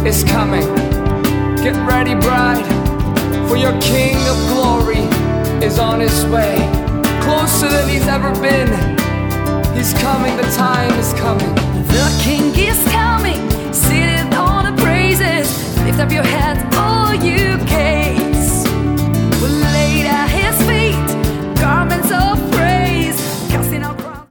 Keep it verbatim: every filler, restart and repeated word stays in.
is coming. Get ready, bride, for your King of glory is on his way. Closer than he's ever been. He's coming, the time is coming. The King is coming.